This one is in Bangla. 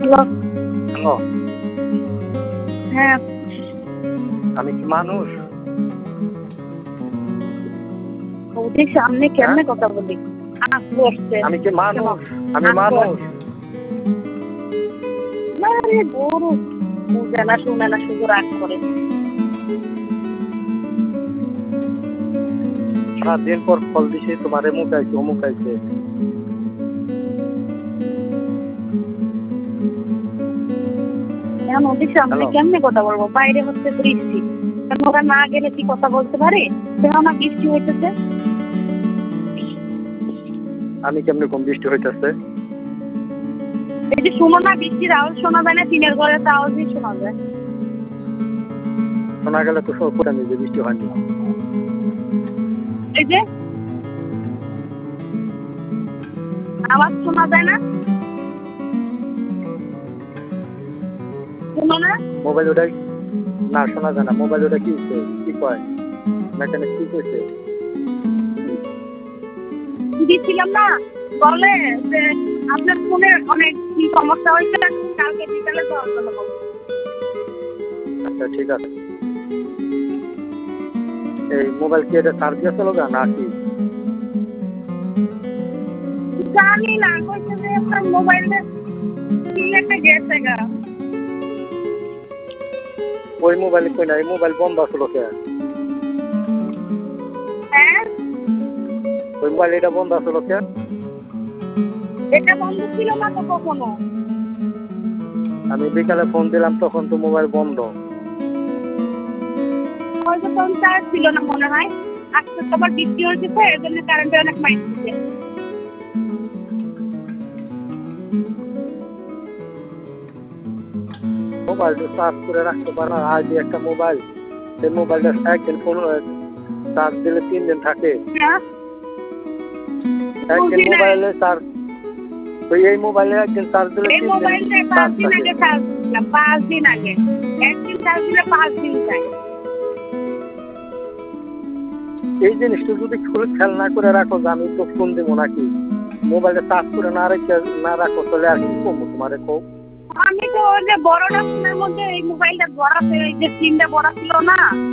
হ্যালো। হ্যালো, হ্যাঁ, আমি কি মানুষ? ওদের সামনে হ্যাঁ? কেমনে কথা বলি? বসছে। আমি কি মানুষ? আমি আসবো। মানুষ। না রে গরু বুঝে না শুনে না শুধু রাগ করে। সারাদিন পর ফল দিছি তোমার এমুক আইছে অমুক আইছে। এখন ওদের সামনে হ্যালো, কেমনে কথা বলবো? বাইরে হচ্ছে বৃষ্টি। কারণ ওরা না গেলে কি কথা বলতে পারে? দেখো না বৃষ্টি হইতেছে। আমি কেমনে কম বৃষ্টি হইতেছে? এই যে শুনো না বৃষ্টির আওয়াজ শোনা যায় না, টিনের ঘরের আওয়াজই শোনা যায়। শোনা গেলে তো সব করে যে বৃষ্টি হয়নি। এই যে আওয়াজ শোনা যায় না, শোনো না? মোবাইল ওটাই না শোনা যায় না। মোবাইল ওটা কি হচ্ছে? কি কয়? মেকানিক কি কইছে? দিচ্ছিলাম না, বলে যে আপনার ফোনে অনেক কি সমস্যা হয়েছে, কালকে বিকালে দেওয়ার জন্য বলছে। আচ্ছা ঠিক আছে। এই মোবাইল কি এটা চার্জ দিয়ে চলো না কি? জানি না, কইছে যে আপনার মোবাইলটা কি একটা গেছে গা। ওই মোবাইল কই না, এই মোবাইল বন্ধ আসলো কে? হ্যাঁ, ওই মোবাইল এটা বন্ধ আসলো কে? এটা বন্ধ ছিল না তো কখনো। আমি বিকালে ফোন দিলাম তখন তো মোবাইল বন্ধ। হয়তো তখন চার্জ ছিল না মনে হয়। আজকে তো আবার বৃষ্টি হয়েছে, এর জন্য কারেন্টে অনেক মাইর দিচ্ছে। মোবাইলটা চার্জ করে রাখতে পারো আজ একটা মোবাইল, সেই মোবাইলটা একদিন ফোন চার্জ দিলে 3 দিন থাকে। হ্যাঁ, একদিন বুঝি নাই। মোবাইলে চার্জ ওই এই মোবাইলে একদিন চার্জ দিলে এই 3 দিন মোবাইলটা 5 চার্জ দিন থাকে। আগে চার্জ দিলাম, 5 দিন আগে। একদিন চার্জ দিলে 5 দিন চাই। এই জিনিসটা যদি খেয়াল না করে রাখো যে আমি তো ফোন দেবো নাকি, মোবাইলটা চার্জ করে না রেখে না রাখো তাহলে আর কি করবো তোমারে কো? আমি তো ওই যে বড়টা ফোনের মধ্যে এই মোবাইলটা ভরা ছিল, এই যে সিমটা ভরা ছিল না,